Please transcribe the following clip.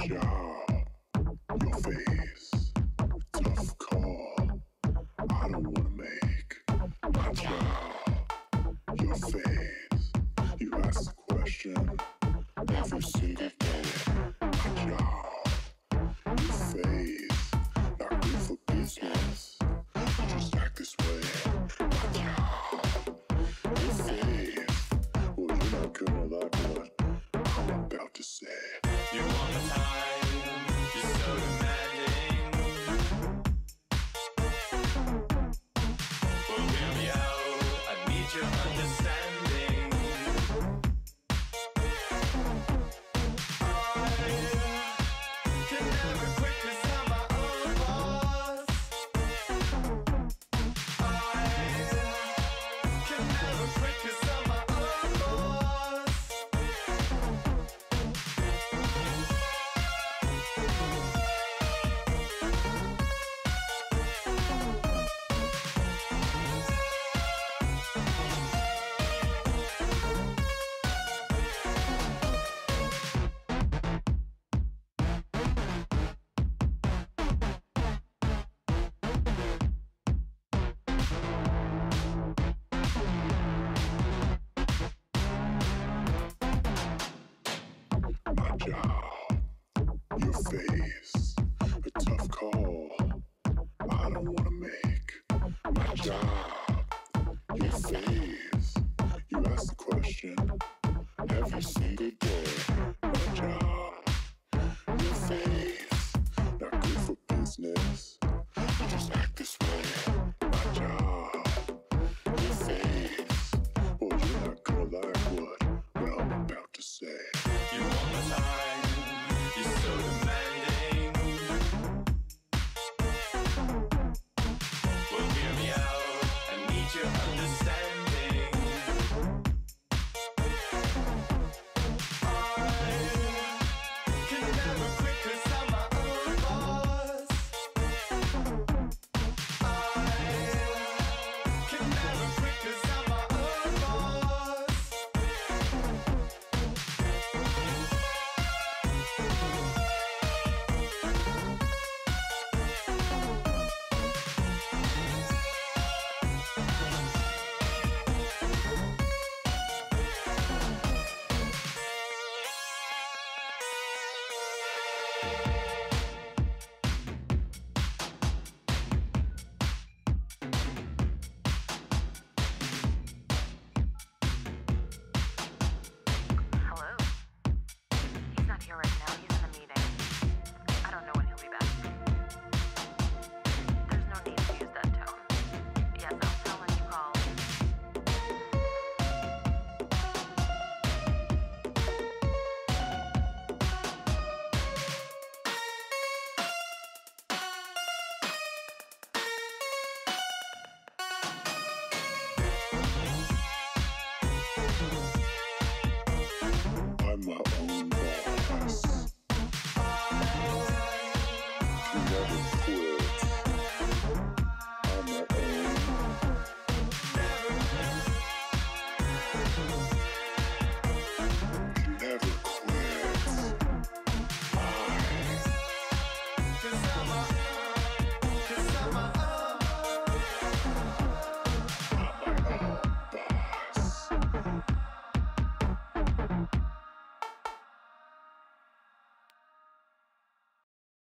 job, your face, tough call. I don't wanna make my job, your face. You ask the question every single day. My job, your face, not good for business. You just act this way. My job, your face. Well, you're not gonna like what I'm about to say. You want the time, you're so demanding. Well, hear me out, I need your understanding. I can never quit 'cause I'm my own boss. I can never quit 'cause I'm my own boss. My job, your face, a tough call. I don't wanna make my job, your face. You ask the question every single day. My job, your face, not good for business. You just act this way. My job, your face. Well, you're not gonna like what I'm about to say. You want my time, you're so demanding. Well, hear me out, I need your understanding. I can never quit 'cause I'm my own boss. I can never quit 'cause I'm my own boss. Hello? He's not here right now. He's in a meeting. I don't know when he'll be back. There's no need to use that tone. Yes, I'll tell when you call. I'm my own boss. Can never quit.